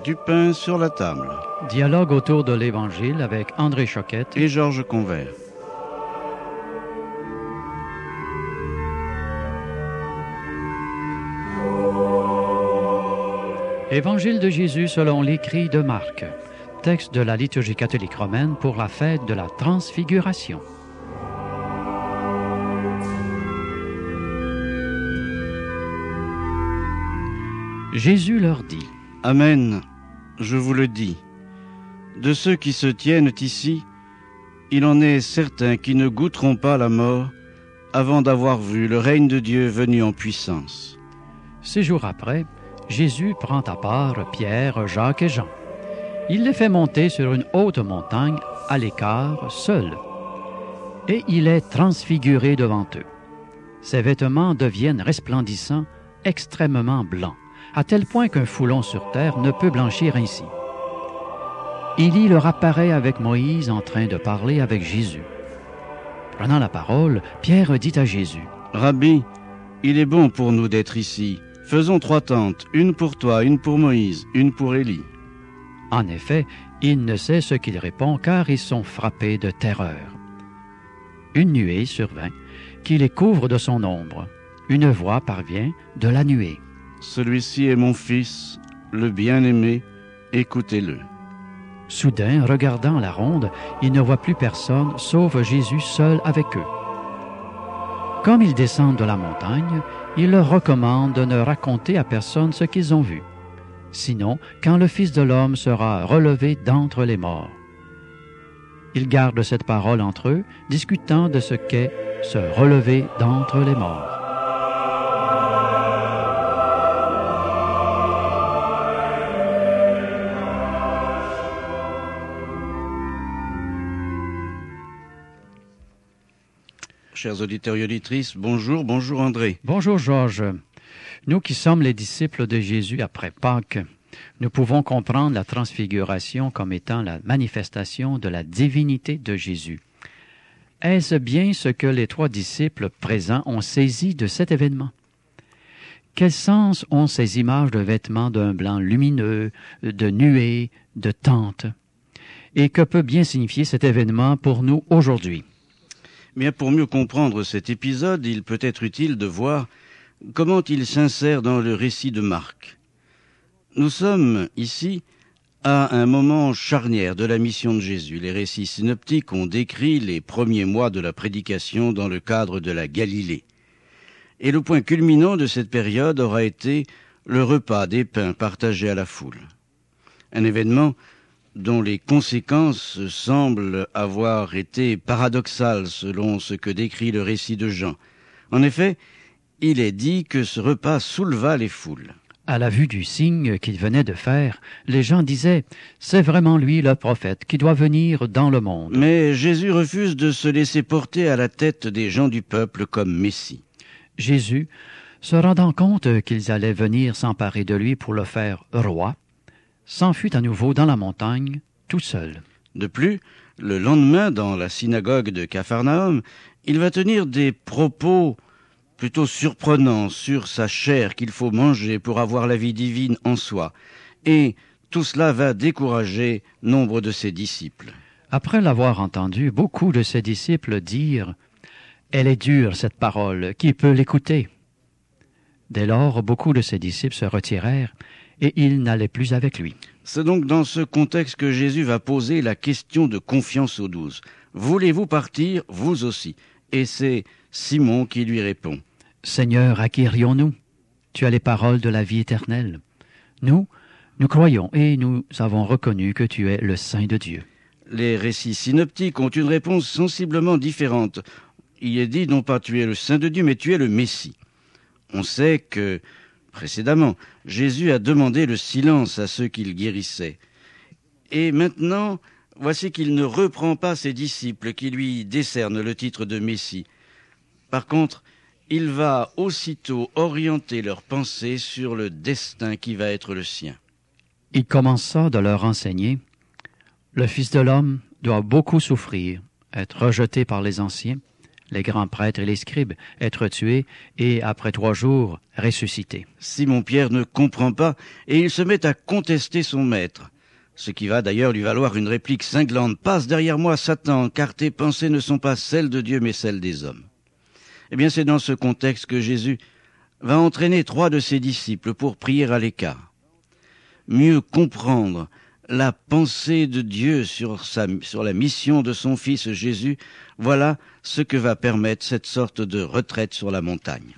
Du pain sur la table. Dialogue autour de l'Évangile avec André Choquette et Georges Convert. Évangile de Jésus selon l'écrit de Marc. Texte de la liturgie catholique romaine pour la fête de la Transfiguration. Jésus leur dit: Amen, je vous le dis. De ceux qui se tiennent ici, il en est certains qui ne goûteront pas la mort avant d'avoir vu le règne de Dieu venu en puissance. 6 jours après, Jésus prend à part Pierre, Jacques et Jean. Il les fait monter sur une haute montagne, à l'écart, seul. Et il est transfiguré devant eux. Ses vêtements deviennent resplendissants, extrêmement blancs, à tel point qu'un foulon sur terre ne peut blanchir ainsi. Élie leur apparaît avec Moïse en train de parler avec Jésus. Prenant la parole, Pierre dit à Jésus: Rabbi, il est bon pour nous d'être ici. Faisons 3 tentes, une pour toi, une pour Moïse, une pour Élie. En effet, il ne sait ce qu'il répond car ils sont frappés de terreur. Une nuée survint qui les couvre de son ombre. Une voix parvient de la nuée. Celui-ci est mon fils, le bien-aimé, écoutez-le. Soudain, regardant la ronde, ils ne voient plus personne, sauf Jésus seul avec eux. Comme ils descendent de la montagne, il leur recommande de ne raconter à personne ce qu'ils ont vu. Sinon, quand le Fils de l'homme sera relevé d'entre les morts. Ils gardent cette parole entre eux, discutant de ce qu'est se relever d'entre les morts. Chers auditeurs et auditrices, bonjour André. Bonjour Georges. Nous qui sommes les disciples de Jésus après Pâques, nous pouvons comprendre la transfiguration comme étant la manifestation de la divinité de Jésus. Est-ce bien ce que les 3 disciples présents ont saisi de cet événement? Quel sens ont ces images de vêtements d'un blanc lumineux, de nuées, de tentes? Et que peut bien signifier cet événement pour nous aujourd'hui? Bien, pour mieux comprendre cet épisode, il peut être utile de voir comment il s'insère dans le récit de Marc. Nous sommes ici à un moment charnière de la mission de Jésus. Les récits synoptiques ont décrit les premiers mois de la prédication dans le cadre de la Galilée. Et le point culminant de cette période aura été le repas des pains partagés à la foule. Un événement dont les conséquences semblent avoir été paradoxales selon ce que décrit le récit de Jean. En effet, il est dit que ce repas souleva les foules. À la vue du signe qu'il venait de faire, les gens disaient « C'est vraiment lui le prophète qui doit venir dans le monde. » Mais Jésus refuse de se laisser porter à la tête des gens du peuple comme Messie. Jésus, se rendant compte qu'ils allaient venir s'emparer de lui pour le faire roi, s'enfuit à nouveau dans la montagne, tout seul. De plus, le lendemain, dans la synagogue de Capharnaüm, il va tenir des propos plutôt surprenants sur sa chair qu'il faut manger pour avoir la vie divine en soi. Et tout cela va décourager nombre de ses disciples. Après l'avoir entendu, beaucoup de ses disciples dirent « Elle est dure, cette parole, qui peut l'écouter ?» Dès lors, beaucoup de ses disciples se retirèrent et ils n'allaient plus avec lui. C'est donc dans ce contexte que Jésus va poser la question de confiance aux 12. « Voulez-vous partir, vous aussi ?» Et c'est Simon qui lui répond. « Seigneur, à qui irions-nous? Tu as les paroles de la vie éternelle. Nous croyons et nous avons reconnu que tu es le Saint de Dieu. » Les récits synoptiques ont une réponse sensiblement différente. Il est dit non pas tu es le Saint de Dieu, mais tu es le Messie. On sait que précédemment, Jésus a demandé le silence à ceux qu'il guérissait. Et maintenant, voici qu'il ne reprend pas ses disciples qui lui décernent le titre de Messie. Par contre, il va aussitôt orienter leurs pensées sur le destin qui va être le sien. Il commença de leur enseigner « Le Fils de l'homme doit beaucoup souffrir, être rejeté par les anciens, les grands prêtres et les scribes, être tués et, après 3 jours, ressuscités. Simon-Pierre ne comprend pas et il se met à contester son maître. Ce qui va d'ailleurs lui valoir une réplique cinglante. « Passe derrière moi, Satan, car tes pensées ne sont pas celles de Dieu mais celles des hommes. » Eh bien, c'est dans ce contexte que Jésus va entraîner 3 de ses disciples pour prier à l'écart. Mieux comprendre la pensée de Dieu sur la mission de son Fils Jésus, voilà ce que va permettre cette sorte de retraite sur la montagne.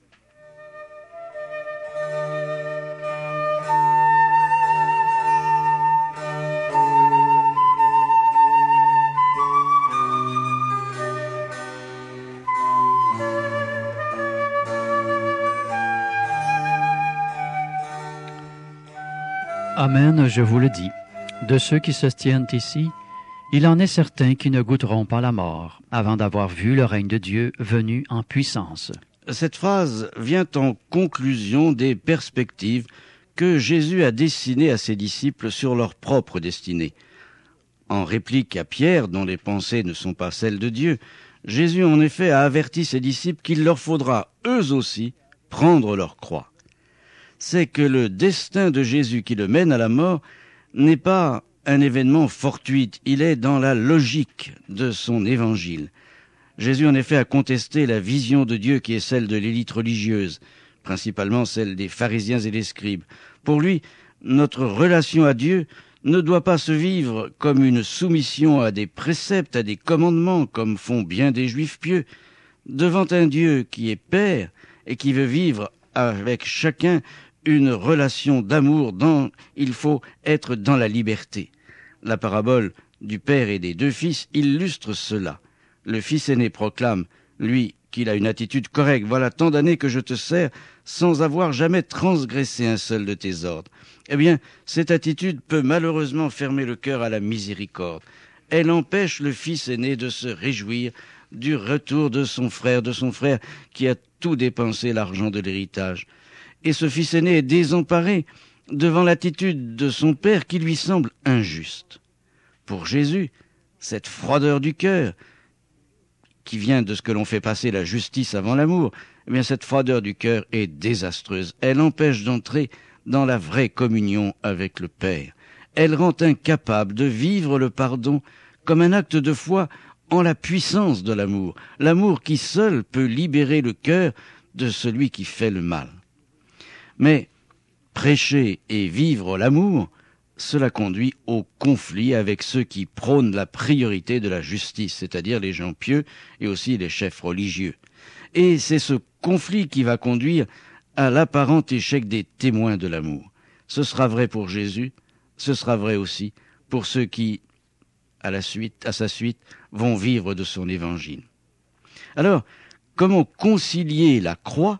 Amen, je vous le dis. De ceux qui se tiennent ici, il en est certains qui ne goûteront pas la mort avant d'avoir vu le règne de Dieu venu en puissance. Cette phrase vient en conclusion des perspectives que Jésus a dessinées à ses disciples sur leur propre destinée. En réplique à Pierre, dont les pensées ne sont pas celles de Dieu, Jésus en effet a averti ses disciples qu'il leur faudra, eux aussi, prendre leur croix. C'est que le destin de Jésus qui le mène à la mort n'est pas un événement fortuit, il est dans la logique de son évangile. Jésus en effet a contesté la vision de Dieu qui est celle de l'élite religieuse, principalement celle des pharisiens et des scribes. Pour lui, notre relation à Dieu ne doit pas se vivre comme une soumission à des préceptes, à des commandements, comme font bien des juifs pieux, devant un Dieu qui est Père et qui veut vivre avec chacun une relation d'amour dont il faut être dans la liberté. La parabole du Père et des 2 fils illustre cela. Le fils aîné proclame, lui, qu'il a une attitude correcte. « Voilà tant d'années que je te sers sans avoir jamais transgressé un seul de tes ordres. » Eh bien, cette attitude peut malheureusement fermer le cœur à la miséricorde. Elle empêche le fils aîné de se réjouir du retour de son frère qui a tout dépensé l'argent de l'héritage. Et ce fils aîné est désemparé devant l'attitude de son père qui lui semble injuste. Pour Jésus, cette froideur du cœur, qui vient de ce que l'on fait passer la justice avant l'amour, eh bien cette froideur du cœur est désastreuse. Elle empêche d'entrer dans la vraie communion avec le Père. Elle rend incapable de vivre le pardon comme un acte de foi en la puissance de l'amour. L'amour qui seul peut libérer le cœur de celui qui fait le mal. Mais prêcher et vivre l'amour, cela conduit au conflit avec ceux qui prônent la priorité de la justice, c'est-à-dire les gens pieux et aussi les chefs religieux. Et c'est ce conflit qui va conduire à l'apparent échec des témoins de l'amour. Ce sera vrai pour Jésus, ce sera vrai aussi pour ceux qui, à sa suite, vont vivre de son évangile. Alors, comment concilier la croix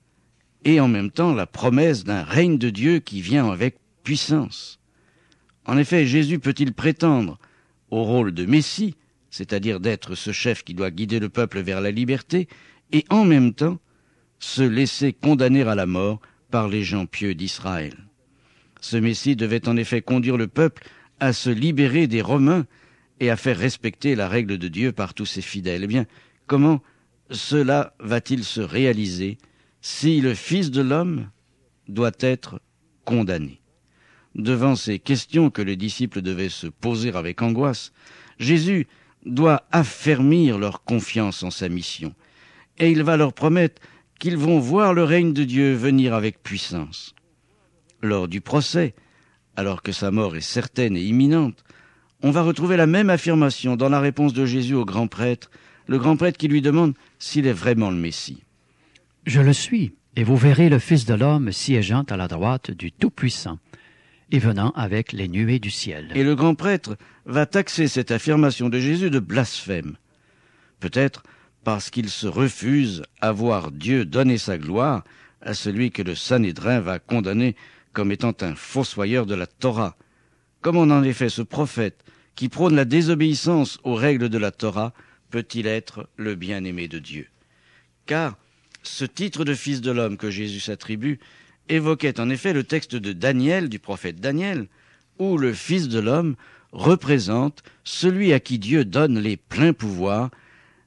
et en même temps la promesse d'un règne de Dieu qui vient avec puissance? En effet, Jésus peut-il prétendre au rôle de Messie, c'est-à-dire d'être ce chef qui doit guider le peuple vers la liberté, et en même temps se laisser condamner à la mort par les gens pieux d'Israël? Ce Messie devait en effet conduire le peuple à se libérer des Romains et à faire respecter la règle de Dieu par tous ses fidèles. Eh bien, comment cela va-t-il se réaliser si le Fils de l'homme doit être condamné? Devant ces questions que les disciples devaient se poser avec angoisse, Jésus doit affermir leur confiance en sa mission. Et il va leur promettre qu'ils vont voir le règne de Dieu venir avec puissance. Lors du procès, alors que sa mort est certaine et imminente, on va retrouver la même affirmation dans la réponse de Jésus au grand prêtre, le grand prêtre qui lui demande s'il est vraiment le Messie. « Je le suis, et vous verrez le Fils de l'homme siégeant à la droite du Tout-Puissant et venant avec les nuées du ciel. » Et le grand prêtre va taxer cette affirmation de Jésus de blasphème. Peut-être parce qu'il se refuse à voir Dieu donner sa gloire à celui que le Sanhédrin va condamner comme étant un fossoyeur de la Torah. Comment en effet ce prophète qui prône la désobéissance aux règles de la Torah peut-il être le bien-aimé de Dieu? Car ce titre de fils de l'homme que Jésus s'attribue évoquait en effet le texte de Daniel, du prophète Daniel, où le fils de l'homme représente celui à qui Dieu donne les pleins pouvoirs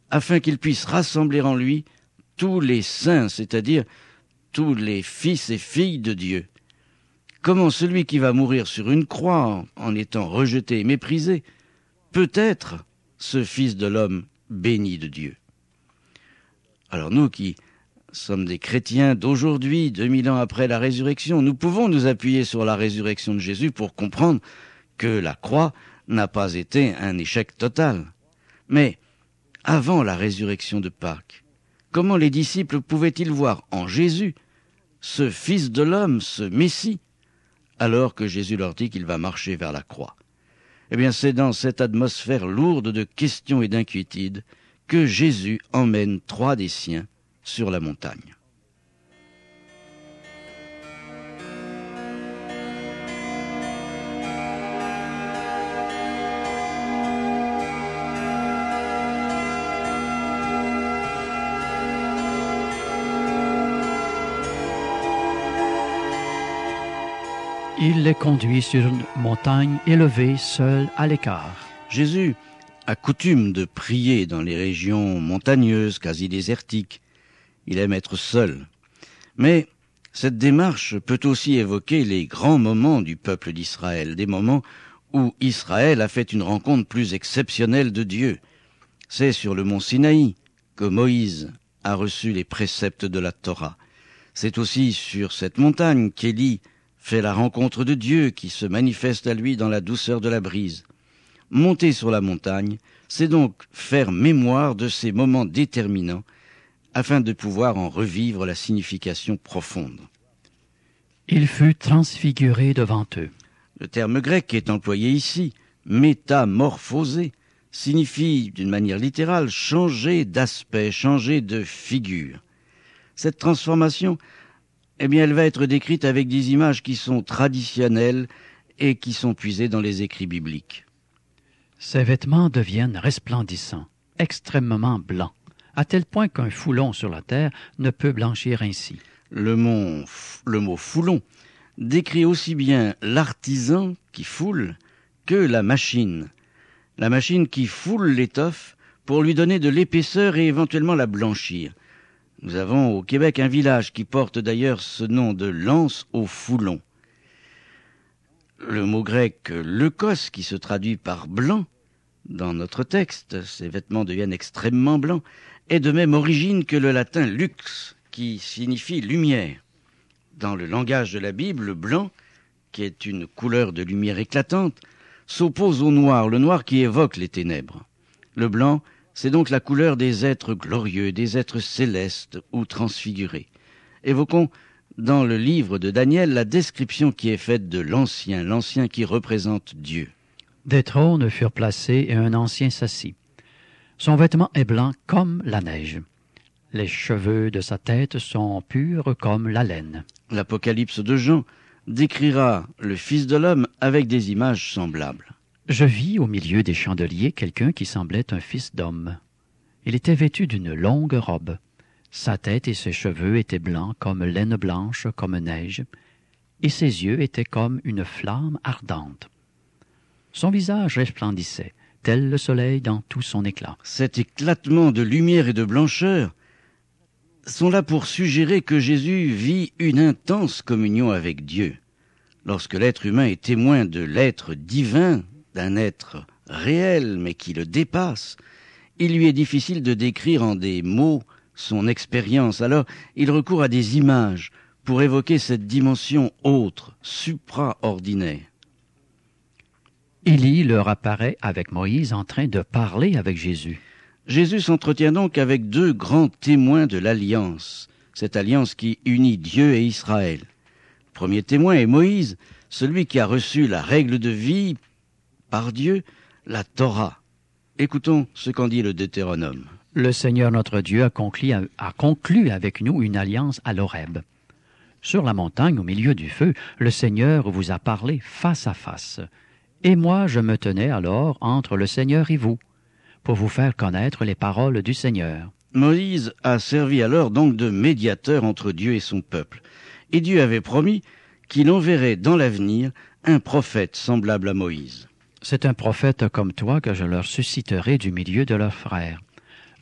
afin qu'il puisse rassembler en lui tous les saints, c'est-à-dire tous les fils et filles de Dieu. Comment celui qui va mourir sur une croix en étant rejeté et méprisé peut être ce Fils de l'homme béni de Dieu? Alors nous qui sommes des chrétiens d'aujourd'hui, 2000 ans après la résurrection, nous pouvons nous appuyer sur la résurrection de Jésus pour comprendre que la croix n'a pas été un échec total. Mais avant la résurrection de Pâques, comment les disciples pouvaient-ils voir en Jésus ce Fils de l'homme, ce Messie, alors que Jésus leur dit qu'il va marcher vers la croix? Eh bien, c'est dans cette atmosphère lourde de questions et d'inquiétudes que Jésus emmène 3 des siens sur la montagne. Il les conduit sur une montagne élevée, seul à l'écart. Jésus a coutume de prier dans les régions montagneuses, quasi désertiques. Il aime être seul. Mais cette démarche peut aussi évoquer les grands moments du peuple d'Israël, des moments où Israël a fait une rencontre plus exceptionnelle de Dieu. C'est sur le mont Sinaï que Moïse a reçu les préceptes de la Torah. C'est aussi sur cette montagne qu'Élie fait la rencontre de Dieu qui se manifeste à lui dans la douceur de la brise. Monter sur la montagne, c'est donc faire mémoire de ces moments déterminants afin de pouvoir en revivre la signification profonde. Il fut transfiguré devant eux. Le terme grec qui est employé ici, métamorphosé, signifie d'une manière littérale changer d'aspect, changer de figure. Cette transformation, eh bien, elle va être décrite avec des images qui sont traditionnelles et qui sont puisées dans les écrits bibliques. Ses vêtements deviennent resplendissants, extrêmement blancs, à tel point qu'un foulon sur la terre ne peut blanchir ainsi. Le mot foulon décrit aussi bien l'artisan qui foule que la machine qui foule l'étoffe pour lui donner de l'épaisseur et éventuellement la blanchir. Nous avons au Québec un village qui porte d'ailleurs ce nom de Lens au Foulon. Le mot grec leukos, qui se traduit par blanc, dans notre texte, ces vêtements deviennent extrêmement blancs, est de même origine que le latin lux, qui signifie lumière. Dans le langage de la Bible, le blanc, qui est une couleur de lumière éclatante, s'oppose au noir, le noir qui évoque les ténèbres. Le blanc, c'est donc la couleur des êtres glorieux, des êtres célestes ou transfigurés. Évoquons dans le livre de Daniel la description qui est faite de l'ancien qui représente Dieu. Des trônes furent placés et un ancien s'assit. Son vêtement est blanc comme la neige. Les cheveux de sa tête sont purs comme la laine. L'Apocalypse de Jean décrira le Fils de l'homme avec des images semblables. Je vis au milieu des chandeliers quelqu'un qui semblait un fils d'homme. Il était vêtu d'une longue robe. Sa tête et ses cheveux étaient blancs comme laine blanche, comme neige, et ses yeux étaient comme une flamme ardente. Son visage resplendissait, tel le soleil dans tout son éclat. Cet éclatement de lumière et de blancheur sont là pour suggérer que Jésus vit une intense communion avec Dieu. Lorsque l'être humain est témoin de l'être divin, d'un être réel mais qui le dépasse, il lui est difficile de décrire en des mots son expérience. Alors il recourt à des images pour évoquer cette dimension autre, supraordinaire. Élie leur apparaît avec Moïse en train de parler avec Jésus. Jésus s'entretient donc avec 2 grands témoins de l'alliance, cette alliance qui unit Dieu et Israël. Le premier témoin est Moïse, celui qui a reçu la règle de vie par Dieu, la Torah. Écoutons ce qu'en dit le Deutéronome. Le Seigneur notre Dieu a conclu avec nous une alliance à l'Horeb. Sur la montagne, au milieu du feu, le Seigneur vous a parlé face à face. Et moi, je me tenais alors entre le Seigneur et vous, pour vous faire connaître les paroles du Seigneur. Moïse a servi alors donc de médiateur entre Dieu et son peuple. Et Dieu avait promis qu'il enverrait dans l'avenir un prophète semblable à Moïse. C'est un prophète comme toi que je leur susciterai du milieu de leurs frères.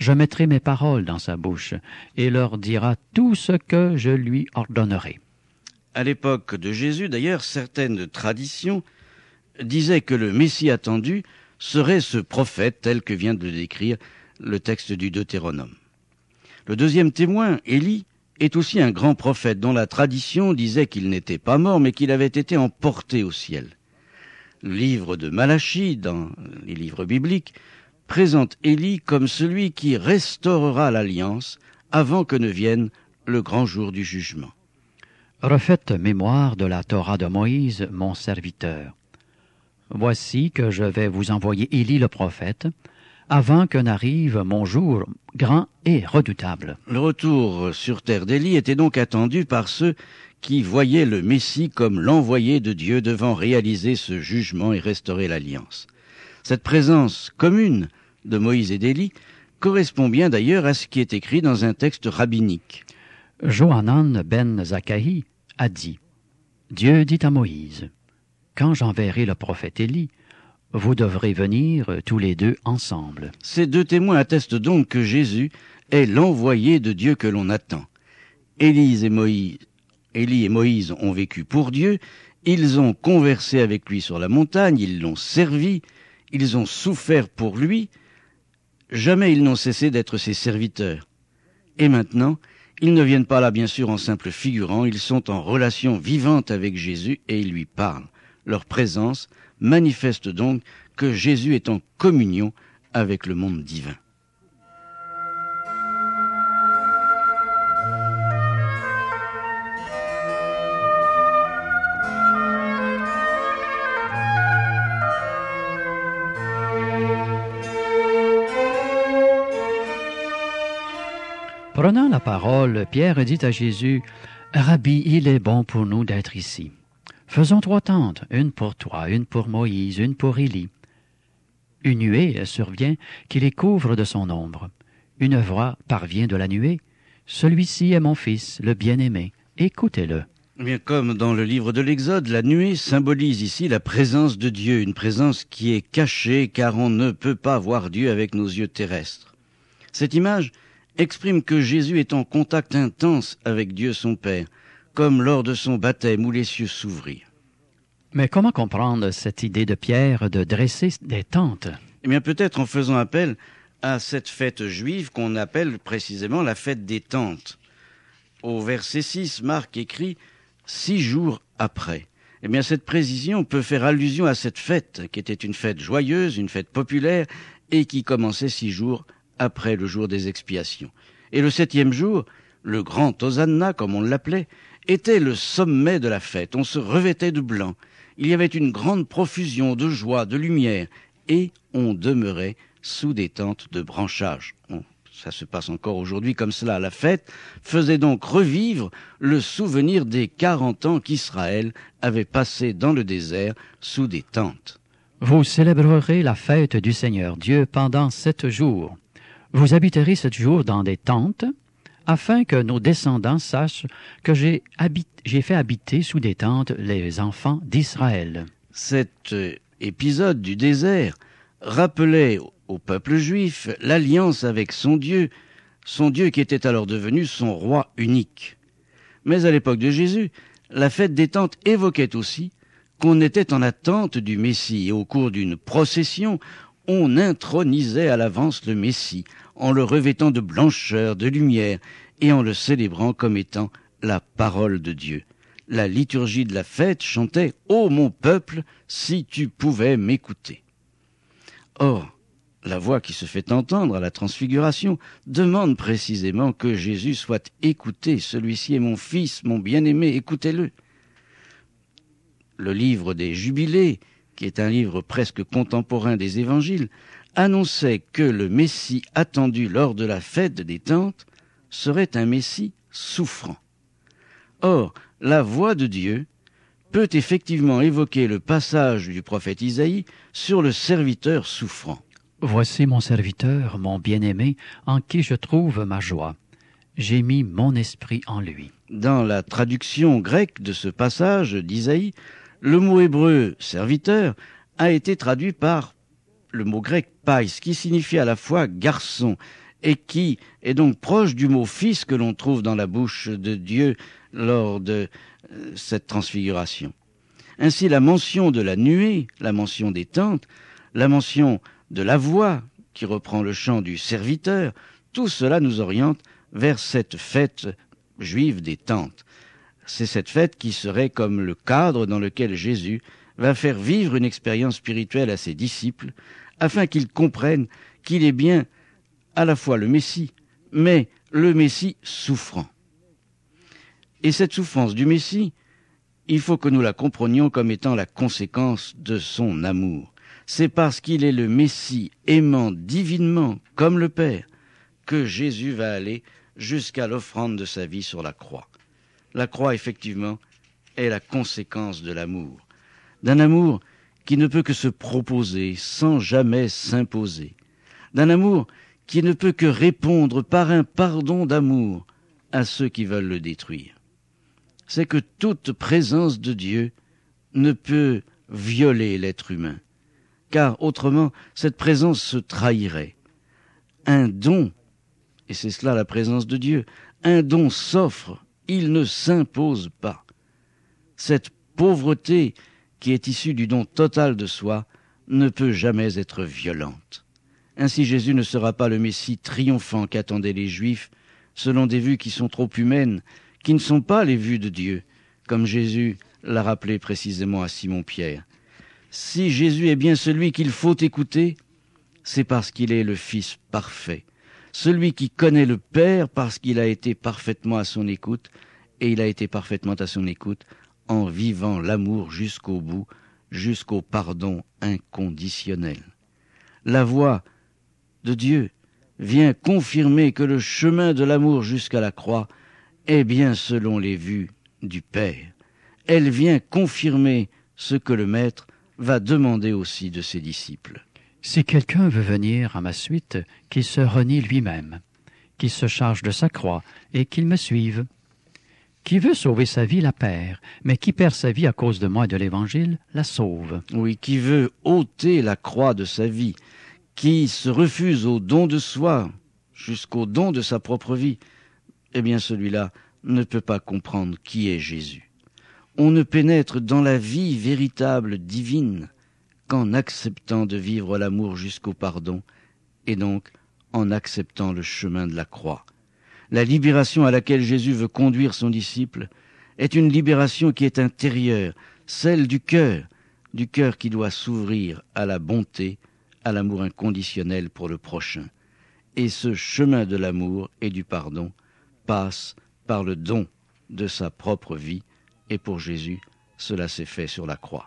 Je mettrai mes paroles dans sa bouche, et leur dira tout ce que je lui ordonnerai. » À l'époque de Jésus, d'ailleurs, certaines traditions disaient que le Messie attendu serait ce prophète tel que vient de le décrire le texte du Deutéronome. Le deuxième témoin, Élie, est aussi un grand prophète dont la tradition disait qu'il n'était pas mort mais qu'il avait été emporté au ciel. Le livre de Malachie, dans les livres bibliques, présente Élie comme celui qui restaurera l'alliance avant que ne vienne le grand jour du jugement. Refaites mémoire de la Torah de Moïse, mon serviteur. Voici que je vais vous envoyer Élie le prophète, avant que n'arrive mon jour grand et redoutable. Le retour sur terre d'Élie était donc attendu par ceux qui voyaient le Messie comme l'envoyé de Dieu devant réaliser ce jugement et restaurer l'alliance. Cette présence commune de Moïse et d'Élie correspond bien d'ailleurs à ce qui est écrit dans un texte rabbinique. Johanan ben Zakkaï a dit « Dieu dit à Moïse, « Quand j'enverrai le prophète Élie, vous devrez venir tous les deux ensemble. » Ces deux témoins attestent donc que Jésus est l'envoyé de Dieu que l'on attend. Élie et Moïse ont vécu pour Dieu, ils ont conversé avec lui sur la montagne, ils l'ont servi, ils ont souffert pour lui, jamais ils n'ont cessé d'être ses serviteurs. Et maintenant, ils ne viennent pas là bien sûr en simple figurant, ils sont en relation vivante avec Jésus et ils lui parlent. Leur présence manifeste donc que Jésus est en communion avec le monde divin. Prenant la parole, Pierre dit à Jésus, « Rabbi, il est bon pour nous d'être ici. Faisons 3 tentes, une pour toi, une pour Moïse, une pour Élie. » Une nuée survient qui les couvre de son ombre. Une voix parvient de la nuée. « Celui-ci est mon fils, le bien-aimé. Écoutez-le. » Bien comme dans le livre de l'Exode, la nuée symbolise ici la présence de Dieu, une présence qui est cachée car on ne peut pas voir Dieu avec nos yeux terrestres. Cette image exprime que Jésus est en contact intense avec Dieu son Père, comme lors de son baptême où les cieux s'ouvrirent. Mais comment comprendre cette idée de Pierre de dresser des tentes? Eh bien peut-être en faisant appel à cette fête juive qu'on appelle précisément la fête des tentes. Au verset 6, Marc écrit « 6 jours après ». Eh bien cette précision peut faire allusion à cette fête, qui était une fête joyeuse, une fête populaire, et qui commençait 6 jours après le jour des expiations. Et le 7e jour, le grand Hosanna, comme on l'appelait, était le sommet de la fête. On se revêtait de blanc. Il y avait une grande profusion de joie, de lumière, et on demeurait sous des tentes de branchage. Ça se passe encore aujourd'hui comme cela. La fête faisait donc revivre le souvenir des 40 ans qu'Israël avait passé dans le désert sous des tentes. Vous célébrerez la fête du Seigneur Dieu pendant 7 jours. Vous habiterez 7 jours dans des tentes, afin que nos descendants sachent que j'ai fait habiter sous des tentes les enfants d'Israël. Cet épisode du désert rappelait au peuple juif l'alliance avec son Dieu qui était alors devenu son roi unique. Mais à l'époque de Jésus, la fête des tentes évoquait aussi qu'on était en attente du Messie, et au cours d'une procession, on intronisait à l'avance le Messie, en le revêtant de blancheur, de lumière, et en le célébrant comme étant la parole de Dieu. La liturgie de la fête chantait « Ô mon peuple, si tu pouvais m'écouter ». Or, la voix qui se fait entendre à la transfiguration demande précisément que Jésus soit écouté. Celui-ci est mon fils, mon bien-aimé, écoutez-le. Le livre des Jubilés, qui est un livre presque contemporain des évangiles, annonçait que le Messie attendu lors de la fête des tentes serait un Messie souffrant. Or, la voix de Dieu peut effectivement évoquer le passage du prophète Isaïe sur le serviteur souffrant. Voici mon serviteur, mon bien-aimé, en qui je trouve ma joie. J'ai mis mon esprit en lui. Dans la traduction grecque de ce passage d'Isaïe, le mot hébreu « serviteur » a été traduit par le mot grec « pais », qui signifie à la fois « garçon » et qui est donc proche du mot « fils » que l'on trouve dans la bouche de Dieu lors de cette transfiguration. Ainsi, la mention de la nuée, la mention des tentes, la mention de la voix qui reprend le chant du serviteur, tout cela nous oriente vers cette fête juive des tentes. C'est cette fête qui serait comme le cadre dans lequel Jésus va faire vivre une expérience spirituelle à ses disciples, afin qu'ils comprennent qu'il est bien à la fois le Messie, mais le Messie souffrant. Et cette souffrance du Messie, il faut que nous la comprenions comme étant la conséquence de son amour. C'est parce qu'il est le Messie aimant divinement comme le Père que Jésus va aller jusqu'à l'offrande de sa vie sur la croix. La croix, effectivement, est la conséquence de l'amour. D'un amour qui ne peut que se proposer sans jamais s'imposer. D'un amour qui ne peut que répondre par un pardon d'amour à ceux qui veulent le détruire. C'est que toute présence de Dieu ne peut violer l'être humain, car autrement cette présence se trahirait. Un don, et c'est cela la présence de Dieu, un don s'offre, il ne s'impose pas. Cette pauvreté qui est issue du don total de soi ne peut jamais être violente. Ainsi Jésus ne sera pas le Messie triomphant qu'attendaient les Juifs, selon des vues qui sont trop humaines, qui ne sont pas les vues de Dieu, comme Jésus l'a rappelé précisément à Simon-Pierre. Si Jésus est bien celui qu'il faut écouter, c'est parce qu'il est le Fils parfait, celui qui connaît le Père parce qu'il a été parfaitement à son écoute, et il a été parfaitement à son écoute en vivant l'amour jusqu'au bout, jusqu'au pardon inconditionnel. La voix de Dieu vient confirmer que le chemin de l'amour jusqu'à la croix est bien selon les vues du Père. Elle vient confirmer ce que le Maître va demander aussi de ses disciples. Si quelqu'un veut venir à ma suite, qu'il se renie lui-même, qu'il se charge de sa croix et qu'il me suive. Qui veut sauver sa vie la perd, mais qui perd sa vie à cause de moi et de l'Évangile la sauve. Oui, qui veut ôter la croix de sa vie, qui se refuse au don de soi, jusqu'au don de sa propre vie, eh bien celui-là ne peut pas comprendre qui est Jésus. On ne pénètre dans la vie véritable, divine, qu'en acceptant de vivre l'amour jusqu'au pardon, et donc en acceptant le chemin de la croix. La libération à laquelle Jésus veut conduire son disciple est une libération qui est intérieure, celle du cœur qui doit s'ouvrir à la bonté, à l'amour inconditionnel pour le prochain. Et ce chemin de l'amour et du pardon passe par le don de sa propre vie, et pour Jésus, cela s'est fait sur la croix.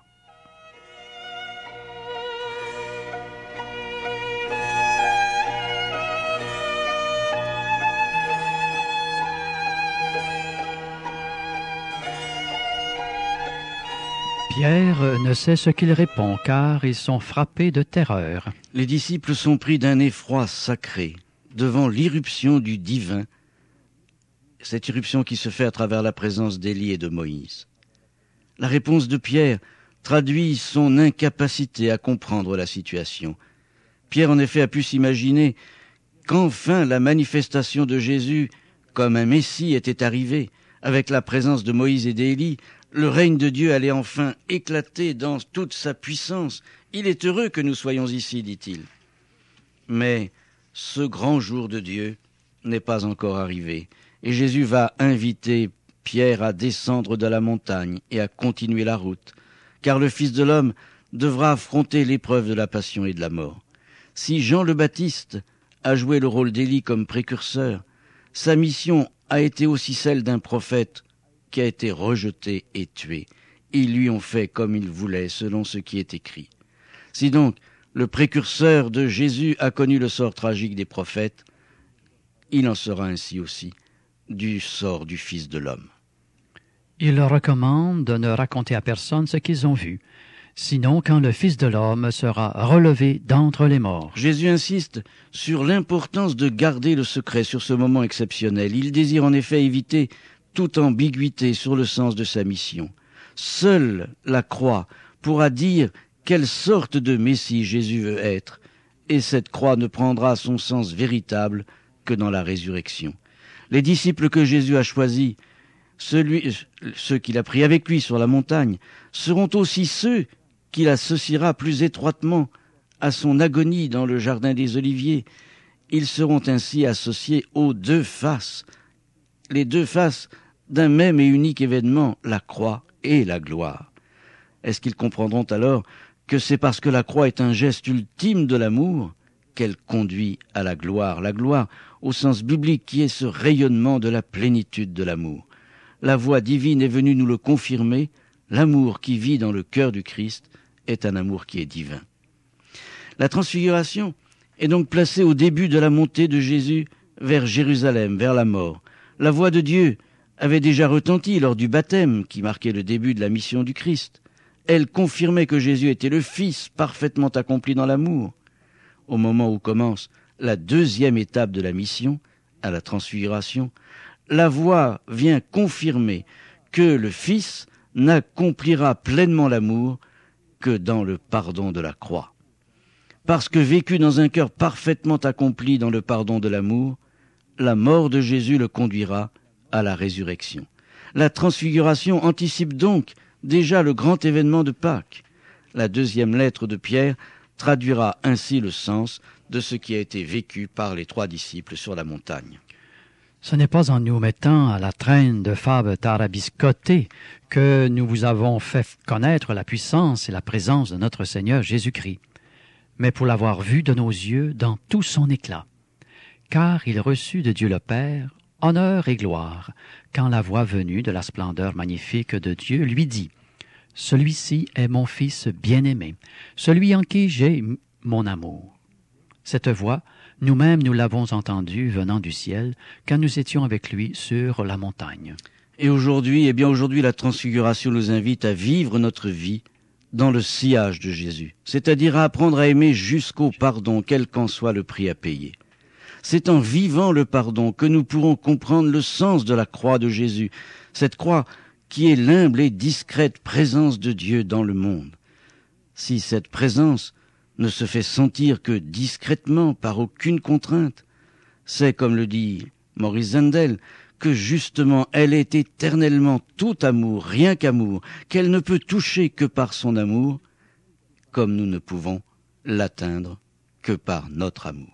Pierre ne sait ce qu'il répond, car ils sont frappés de terreur. Les disciples sont pris d'un effroi sacré devant l'irruption du divin, cette irruption qui se fait à travers la présence d'Élie et de Moïse. La réponse de Pierre traduit son incapacité à comprendre la situation. Pierre, en effet, a pu s'imaginer qu'enfin la manifestation de Jésus comme un Messie était arrivée, avec la présence de Moïse et d'Élie. Le règne de Dieu allait enfin éclater dans toute sa puissance. Il est heureux que nous soyons ici, dit-il. Mais ce grand jour de Dieu n'est pas encore arrivé. Et Jésus va inviter Pierre à descendre de la montagne et à continuer la route, car le Fils de l'homme devra affronter l'épreuve de la passion et de la mort. Si Jean le Baptiste a joué le rôle d'Élie comme précurseur, sa mission a été aussi celle d'un prophète qui a été rejeté et tué. Ils lui ont fait comme ils voulaient, selon ce qui est écrit. Si donc le précurseur de Jésus a connu le sort tragique des prophètes, il en sera ainsi aussi du sort du Fils de l'homme. Il leur recommande de ne raconter à personne ce qu'ils ont vu, sinon quand le Fils de l'homme sera relevé d'entre les morts. Jésus insiste sur l'importance de garder le secret sur ce moment exceptionnel. Il désire en effet éviter toute ambiguïté sur le sens de sa mission. Seule la croix pourra dire quelle sorte de Messie Jésus veut être, et cette croix ne prendra son sens véritable que dans la résurrection. Les disciples que Jésus a choisis, ceux qu'il a pris avec lui sur la montagne, seront aussi ceux qu'il associera plus étroitement à son agonie dans le jardin des Oliviers. Ils seront ainsi associés aux deux faces, les deux faces d'un même et unique événement, la croix et la gloire. Est-ce qu'ils comprendront alors que c'est parce que la croix est un geste ultime de l'amour qu'elle conduit à la gloire au sens biblique qui est ce rayonnement de la plénitude de l'amour. La voix divine est venue nous le confirmer, l'amour qui vit dans le cœur du Christ est un amour qui est divin. La transfiguration est donc placée au début de la montée de Jésus vers Jérusalem, vers la mort. La voix de Dieu avait déjà retenti lors du baptême qui marquait le début de la mission du Christ. Elle confirmait que Jésus était le Fils parfaitement accompli dans l'amour. Au moment où commence la deuxième étape de la mission, à la transfiguration, la voix vient confirmer que le Fils n'accomplira pleinement l'amour que dans le pardon de la croix. Parce que vécu dans un cœur parfaitement accompli dans le pardon de l'amour, la mort de Jésus le conduira à la résurrection. La transfiguration anticipe donc déjà le grand événement de Pâques. La deuxième lettre de Pierre traduira ainsi le sens de ce qui a été vécu par les 3 disciples sur la montagne. Ce n'est pas en nous mettant à la traîne de fables tarabiscotées que nous vous avons fait connaître la puissance et la présence de notre Seigneur Jésus-Christ, mais pour l'avoir vu de nos yeux dans tout son éclat. Car il reçut de Dieu le Père honneur et gloire, quand la voix venue de la splendeur magnifique de Dieu lui dit « Celui-ci est mon Fils bien-aimé, celui en qui j'ai mon amour. » Cette voix, nous-mêmes nous l'avons entendue venant du ciel, quand nous étions avec lui sur la montagne. Et aujourd'hui, aujourd'hui, la transfiguration nous invite à vivre notre vie dans le sillage de Jésus, c'est-à-dire à apprendre à aimer jusqu'au pardon, quel qu'en soit le prix à payer. C'est en vivant le pardon que nous pourrons comprendre le sens de la croix de Jésus, cette croix qui est l'humble et discrète présence de Dieu dans le monde. Si cette présence ne se fait sentir que discrètement, par aucune contrainte, c'est, comme le dit Maurice Zendel, que justement elle est éternellement tout amour, rien qu'amour, qu'elle ne peut toucher que par son amour, comme nous ne pouvons l'atteindre que par notre amour.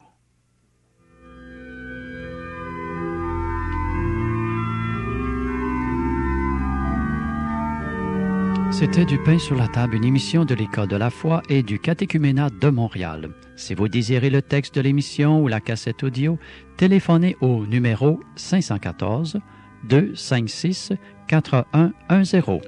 C'était Du pain sur la table, une émission de l'École de la foi et du catéchuménat de Montréal. Si vous désirez le texte de l'émission ou la cassette audio, téléphonez au numéro 514-256-4110.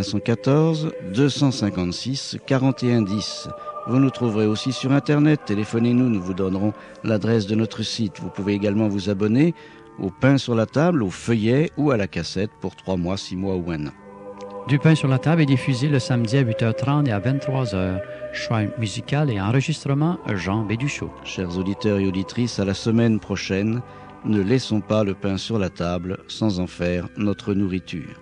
514-256-4110. Vous nous trouverez aussi sur Internet. Téléphonez-nous, nous vous donnerons l'adresse de notre site. Vous pouvez également vous abonner au pain sur la table, au feuillet ou à la cassette pour 3 mois, 6 mois ou 1 an. Du pain sur la table est diffusé le samedi à 8h30 et à 23h. Choix musical et enregistrement, Jean Béduchot. Chers auditeurs et auditrices, à la semaine prochaine. Ne laissons pas le pain sur la table sans en faire notre nourriture.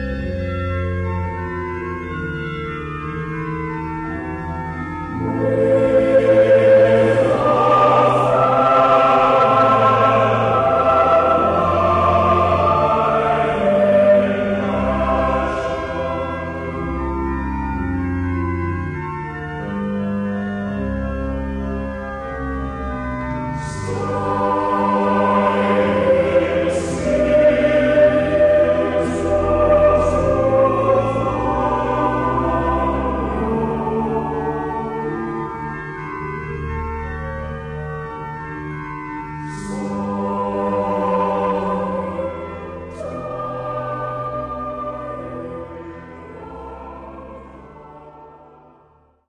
Amen.